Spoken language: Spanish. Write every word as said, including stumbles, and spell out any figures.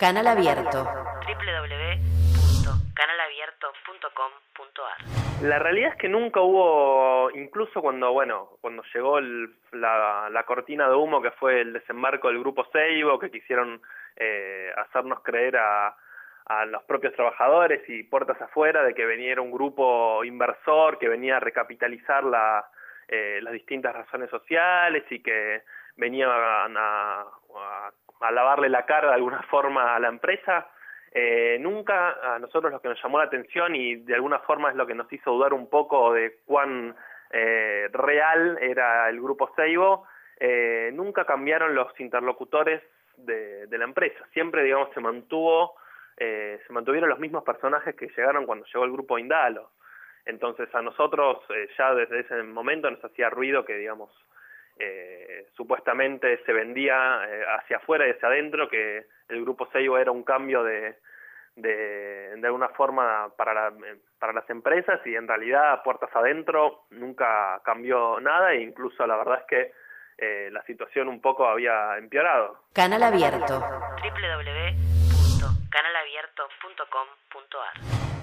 Canal Abierto. doble u doble u doble u punto canal abierto punto com punto a r. La realidad es que nunca hubo, incluso cuando, bueno, cuando llegó el, la, la cortina de humo que fue el desembarco del Grupo Seibo, que quisieron eh, hacernos creer a, a los propios trabajadores y puertas afuera de que venía un grupo inversor que venía a recapitalizar la, eh, las distintas razones sociales y que venía a, a, a, a lavarle la cara de alguna forma a la empresa. Eh, nunca a nosotros lo que nos llamó la atención y de alguna forma es lo que nos hizo dudar un poco de cuán eh, real era el Grupo Seibo, eh, nunca cambiaron los interlocutores de, de la empresa, siempre digamos se mantuvo, eh, se mantuvieron los mismos personajes que llegaron cuando llegó el Grupo Indalo. Entonces a nosotros eh, ya desde ese momento nos hacía ruido que digamos Eh, supuestamente se vendía eh, hacia afuera y hacia adentro, que el Grupo Seibo era un cambio de, de, de alguna forma para, la, para las empresas, y en realidad puertas adentro nunca cambió nada, e incluso la verdad es que eh, la situación un poco había empeorado. Canal Abierto. doble u doble u doble u punto canal abierto punto com punto a r.